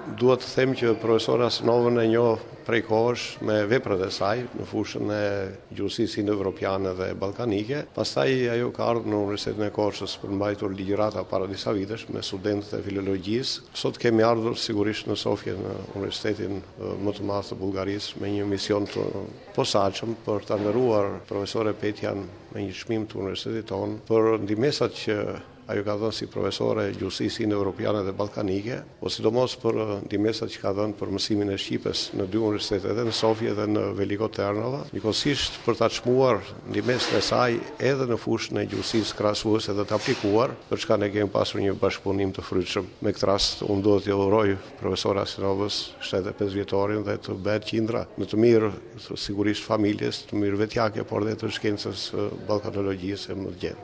Duhet të them që profesor Asenovën e njoh prej kohësh me veprat e saj në fushën e gjuhësisë indoevropiane dhe ballkanike. Pastaj ajo ka ardhur në Universitetin e Korçës për mbajtur ligjërata para disa vitesh me studentët e filologjisë. Sot kemi ardhur sigurisht në Sofje në Universitetin më të madh të Bullgarisë me një mision të posaçëm për ta nderuar profesore Petjan me një çmim të universitetit tonë për ndihmësat që ajo ka dhënë si profesore gjuhësisë indoevropiane dhe ballkanike, o sidomos për ndihmësat që ka dhënë për mësimin e shqipes në 2 universitete, edhe në Sofje dhe në Veliko Ternova, njëkohësisht për ta çmuar ndihmësat e saj edhe në fushën e gjuhësisë krahasuese dhe të aplikuar, për çka ne kemi pasur një bashkëpunim të frytshëm. Me këtë rast unë duhet t'i uroj profesor Asenovës 75 vjetorin dhe të bëhet qindra në të mirë sigurisht familjes, të mirë vetjake, por dhe të shkencës ballkanologjisë e më të gjerë.